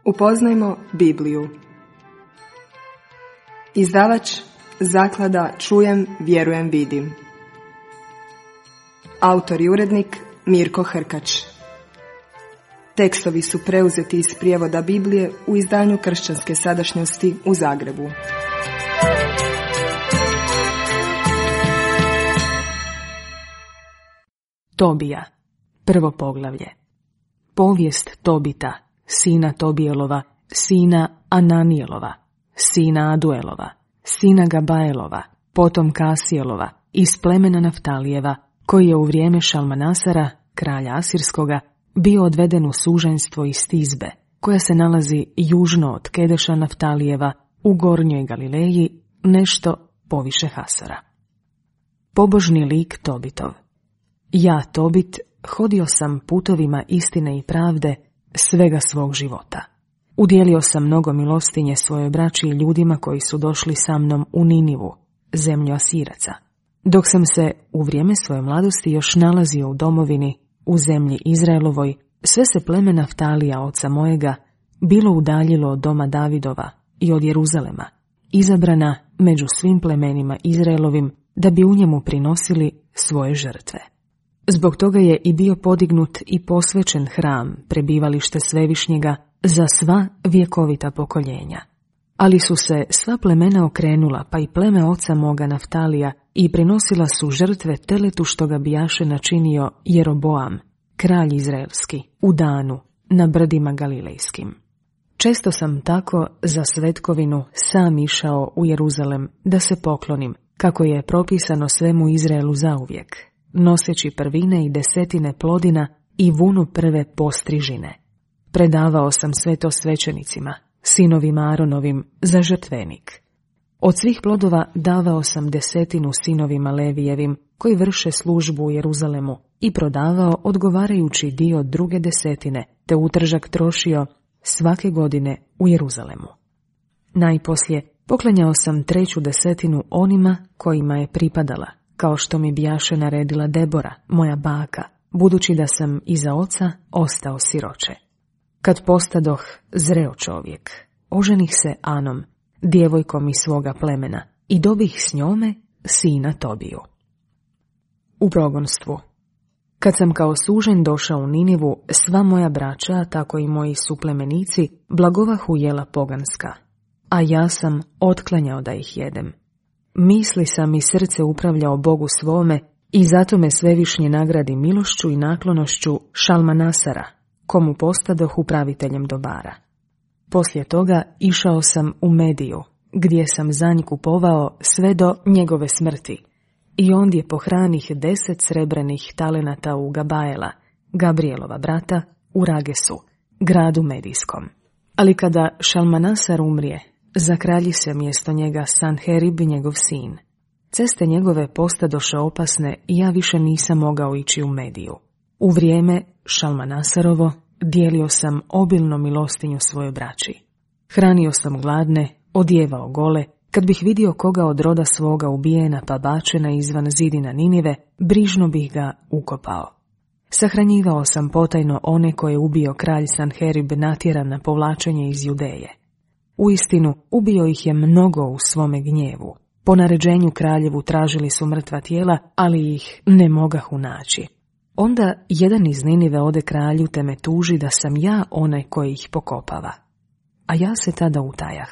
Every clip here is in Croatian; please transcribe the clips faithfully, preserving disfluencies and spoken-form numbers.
Upoznajmo Bibliju. Izdavač Zaklada Čujem, vjerujem, vidim. Autor i urednik Mirko Hrkač. Tekstovi su preuzeti iz prijevoda Biblije u izdanju Kršćanske sadašnjosti u Zagrebu. Tobija. Prvo poglavlje. Povijest Tobita, sina Tobijelova, sina Ananijelova, sina Aduelova, sina Gabaelova, potom Kasijelova, iz plemena Naftalijeva, koji je u vrijeme Šalmanasara, kralja Asirskoga, bio odveden u suženstvo iz Tizbe, koja se nalazi južno od Kedeša Naftalijeva u gornjoj Galileji, nešto poviše Hasora. Pobožni lik Tobitov. Ja, Tobit, hodio sam putovima istine i pravde svega svog života. Udjelio sam mnogo milostinje svojoj braći i ljudima koji su došli sa mnom u Ninivu, zemlju Asiraca. Dok sam se u vrijeme svoje mladosti još nalazio u domovini, u zemlji Izraelovoj, sve se pleme Naftalija, oca mojega, bilo udaljilo od doma Davidova i od Jeruzalema, izabrana među svim plemenima Izraelovim, da bi u njemu prinosili svoje žrtve. Zbog toga je i bio podignut i posvećen hram, prebivalište Svevišnjega, za sva vjekovita pokoljenja. Ali su se sva plemena okrenula, pa i pleme oca moga Naftalija, i prinosila su žrtve teletu što ga bijaše načinio Jeroboam, kralj izraelski, u danu, na brdima galilejskim. Često sam tako za svetkovinu sam išao u Jeruzalem da se poklonim, kako je propisano svemu Izraelu zauvijek, noseći prvine i desetine plodina i vunu prve postrižine. Predavao sam sve to svećenicima, sinovima Aronovim, za žrtvenik. Od svih plodova davao sam desetinu sinovima Levijevim, koji vrše službu u Jeruzalemu, i prodavao odgovarajući dio druge desetine, te utržak trošio svake godine u Jeruzalemu. Najposlije poklanjao sam treću desetinu onima kojima je pripadala, kao što mi bijaše naredila Debora, moja baka, budući da sam iza oca ostao siroče. Kad postadoh zreo čovjek, oženih se Anom, djevojkom iz svoga plemena, i dobih s njome sina Tobiju. U progonstvu. Kad sam kao sužen došao u Ninivu, sva moja braća, tako i moji suplemenici, blagovahu jela poganska, a ja sam otklanjao da ih jedem. Misli sam i srce upravljao Bogu svome, i zato me Svevišnji nagradi milošću i naklonošću Šalmanasara, komu postadoh upraviteljem dobara. Poslije toga išao sam u Mediju, gdje sam za nj kupovao sve do njegove smrti, i ondje pohranih deset srebrenih talenata u Gabaela, Gabrijelova brata, u Ragesu, gradu Medijskom. Ali kada Šalmanasar umrije, zakralji se mjesto njega Sanherib, njegov sin. Ceste njegove postadoše opasne i ja više nisam mogao ići u Mediju. U vrijeme Šalmanasarovo dijelio sam obilno milostinju svojoj braći. Hranio sam gladne, odjevao gole, kad bih vidio koga od roda svoga ubijena pa bačena izvan zidina Ninive, brižno bih ga ukopao. Sahranjivao sam potajno one koje je ubio kralj Sanherib natjeran na povlačenje iz Judeje. Uistinu, ubio ih je mnogo u svome gnjevu. Po naređenju kraljevu tražili su mrtva tijela, ali ih ne mogahu naći. Onda jedan iz Ninive ode kralju te me tuži da sam ja onaj koji ih pokopava. A ja se tada utajah.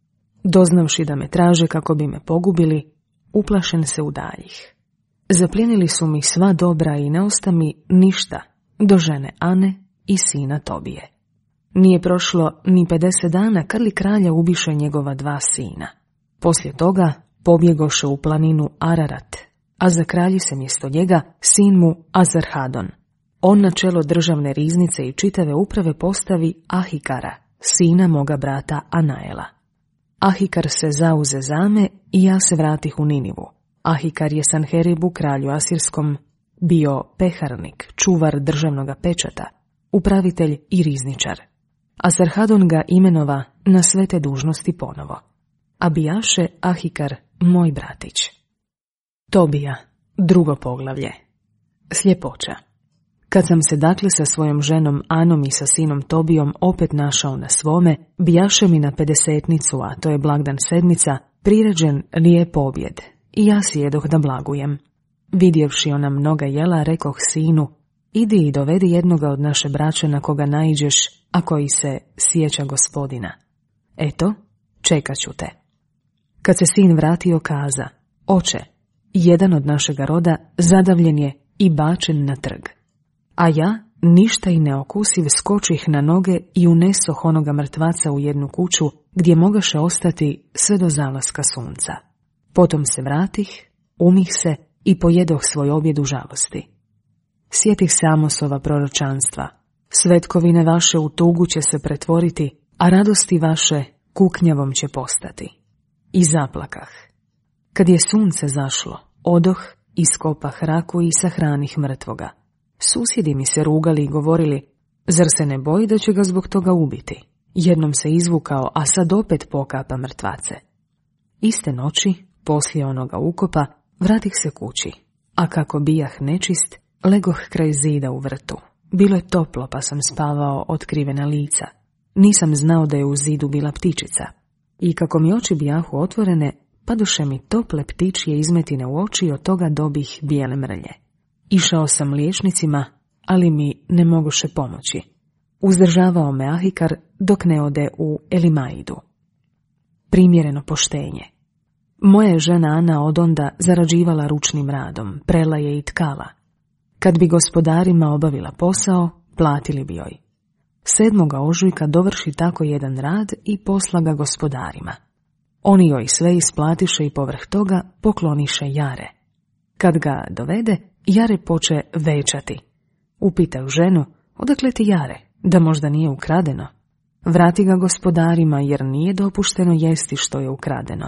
Doznavši da me traže kako bi me pogubili, uplašen se udaljih. Zaplijenili su mi sva dobra i ne osta mi ništa do žene Ane i sina Tobije. Nije prošlo ni pedeset dana kad li kralja ubiše njegova dva sina. Poslije toga pobjegoše u planinu Ararat, a zakralji se mjesto njega sin mu Azarhadon. On na čelo državne riznice i čitave uprave postavi Ahikara, sina moga brata Anaela. Ahikar se zauze zame i ja se vratih u Ninivu. Ahikar je Sanheribu, kralju Asirskom, bio peharnik, čuvar državnoga pečata, upravitelj i rizničar. Azarhadon ga imenova na sve te dužnosti ponovo. A bijaše Ahikar moj bratić. Tobija, drugo poglavlje. Sljepoća. Kad sam se dakle sa svojom ženom Anom i sa sinom Tobijom opet našao na svome, bijaše mi na pedesetnicu, a to je blagdan sedmica, priređen lijep objed, i ja sjedoh da blagujem. Vidjevši ona mnoga jela, rekoh sinu, idi i dovedi jednoga od naše braće na koga naiđeš, a koji se sjeća Gospodina. Eto, čekat ću te. Kad se sin vratio, kaza, oče, jedan od našega roda zadavljen je i bačen na trg. A ja, ništa i ne okusiv, skočih na noge i unesoh onoga mrtvaca u jednu kuću, gdje mogaše ostati sve do zalaska sunca. Potom se vratih, umih se i pojedoh svoj objed u žalosti. Sjetih se Amosova proročanstva. Svetkovine vaše u tugu će se pretvoriti, a radosti vaše kuknjavom će postati. I zaplakah. Kad je sunce zašlo, odoh, iskopah raku i sahranih mrtvoga. Susjedi mi se rugali i govorili, zar se ne boji da će ga zbog toga ubiti? Jednom se izvukao, a sad opet pokapa mrtvace. Iste noći, poslije onoga ukopa, vratih se kući, a kako bijah nečist, legoh kraj zida u vrtu. Bilo je toplo, pa sam spavao otkrivena lica. Nisam znao da je u zidu bila ptičica. I kako mi oči bijahu otvorene, padoše mi tople ptičje izmetine u oči i od toga dobih bijele mrlje. Išao sam liječnicima, ali mi ne moguše pomoći. Uzdržavao me Ahikar dok ne ode u Elimaidu. Primjereno poštenje. Moja je žena Ana odonda zarađivala ručnim radom, prela je i tkala. Kad bi gospodarima obavila posao, platili bi joj. Sedmoga ožujka dovrši tako jedan rad i posla ga gospodarima. Oni joj sve isplatiše i povrh toga pokloniše jare. Kad ga dovede, jare poče večati. Upitaju ženu, odakle ti jare, da možda nije ukradeno? Vrati ga gospodarima, jer nije dopušteno jesti što je ukradeno.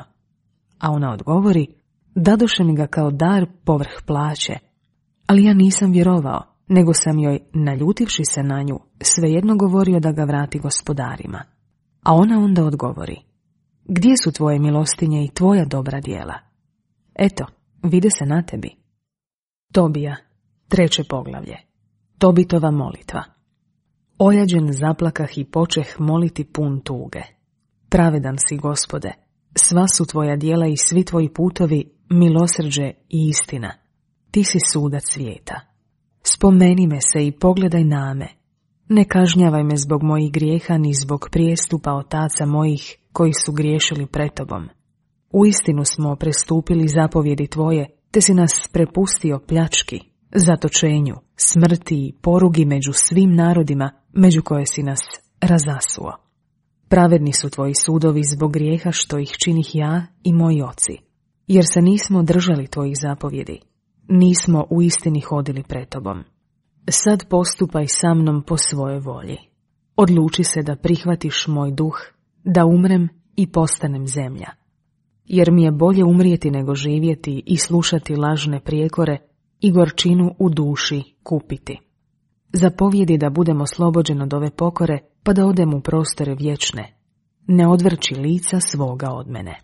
A ona odgovori, dadoše mi ga kao dar povrh plaće. Ali ja nisam vjerovao, nego sam joj, naljutivši se na nju, svejedno govorio da ga vrati gospodarima. A ona onda odgovori, gdje su tvoje milostinje i tvoja dobra djela? Eto, vide se na tebi. Tobija, treće poglavlje. Tobitova molitva. Ojađen zaplakah i počeh moliti pun tuge. Pravedan si, Gospode, sva su tvoja djela i svi tvoji putovi milosrđe i istina. Ti si sudac svijeta. Spomeni me se i pogledaj na me. Ne kažnjavaj me zbog mojih grijeha ni zbog prijestupa otaca mojih koji su griješili pred tobom. Uistinu smo prestupili zapovjedi tvoje, te si nas prepustio pljački, zatočenju, smrti i porugi među svim narodima među koje si nas razasuo. Pravedni su tvoji sudovi zbog grijeha što ih činih ja i moji oci, jer se nismo držali tvojih zapovjedi, nismo u istini hodili pred tobom. Sad postupaj sa mnom po svojoj volji. Odluči se da prihvatiš moj duh, da umrem i postanem zemlja. Jer mi je bolje umrijeti nego živjeti i slušati lažne prijekore i gorčinu u duši kupiti. Zapovjedi da budem oslobođen od ove pokore, pa da odem u prostore vječne. Ne odvrći lica svoga od mene.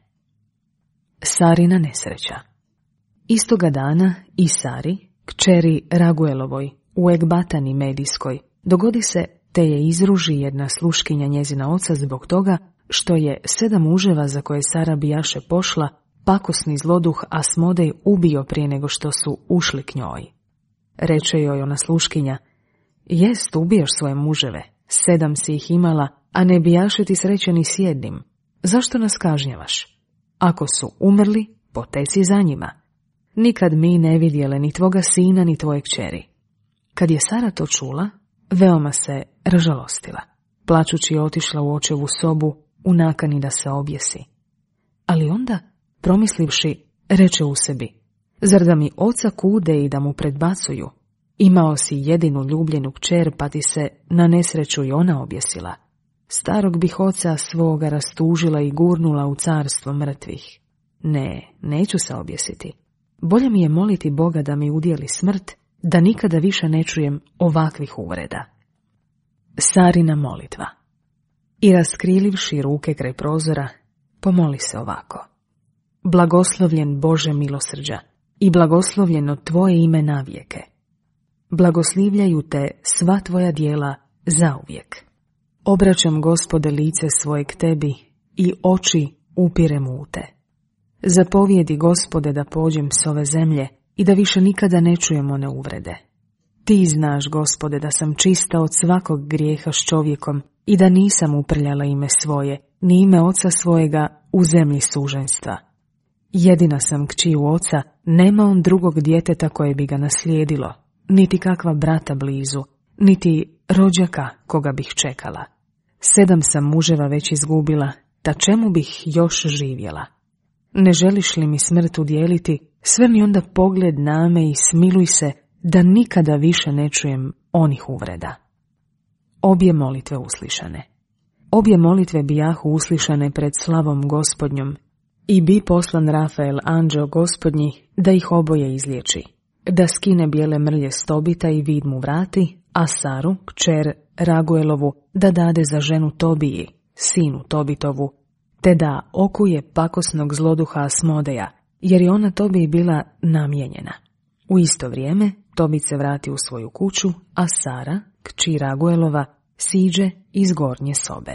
Sarina nesreća. Istoga dana i Sari, kćeri Raguelovoj, u Ekbatani Medijskoj, dogodi se te je izruži jedna sluškinja njezina oca zbog toga što je sedam muževa za koje Sara bijaše pošla, pakosni zloduh Asmodej ubio prije nego što su ušli k njoj. Reče joj ona sluškinja, jest, ubijaš svoje muževe, sedam si ih imala, a ne bijaše ti srećeni s jednim. Zašto nas kažnjavaš? Ako su umrli, poteci za njima. Nikad mi ne vidjele ni tvoga sina, ni tvoje kćeri. Kad je Sara to čula, veoma se ražalostila. Plačući je otišla u očevu sobu u nakani da se objesi. Ali onda, promislivši, reče u sebi, zar da mi oca kude i da mu predbacuju? Imao si jedinu ljubljenu kćer, pa ti se na nesreću i ona objesila. Starog bih oca svoga rastužila i gurnula u carstvo mrtvih. Ne, neću se objesiti. Bolje mi je moliti Boga da mi udijeli smrt, da nikada više ne čujem ovakvih uvreda. Sarina molitva. I raskrivivši ruke kraj prozora, pomoli se ovako. Blagoslovljen Bože milosrđa i blagoslovljeno tvoje ime navijeke. Blagoslivljaju te sva tvoja djela zauvijek. Obraćam, Gospode, lice svoje k tebi i oči upirem u te. Zapovijedi, Gospode, da pođem s ove zemlje i da više nikada ne čujemo neuvrede. Ti znaš, Gospode, da sam čista od svakog grijeha s čovjekom i da nisam uprljala ime svoje, ni ime oca svojega u zemlji suženstva. Jedina sam kćiju oca, nema on drugog djeteta koje bi ga naslijedilo, niti kakva brata blizu, niti rođaka koga bih čekala. Sedam sam muževa već izgubila, ta čemu bih još živjela? Ne želiš li mi smrt udjeliti, sve mi onda pogled na me i smiluj se, da nikada više ne čujem onih uvreda. Obje molitve uslišane. Obje molitve bijahu uslišane pred slavom Gospodnjom i bi poslan Rafael, anđeo Gospodnji, da ih oboje izliječi, da skine bijele mrlje s Tobita i vid mu vrati, a Saru, kćer Raguelovu, da dade za ženu Tobiji, sinu Tobitovu, te da okuje pakosnog zloduha Asmodeja, jer je ona Tobiji bila namijenjena. U isto vrijeme Tobit se vrati u svoju kuću, a Sara, kći Raguelova, siđe iz gornje sobe.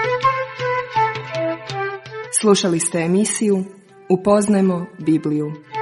Slušali ste emisiju Upoznajmo Bibliju.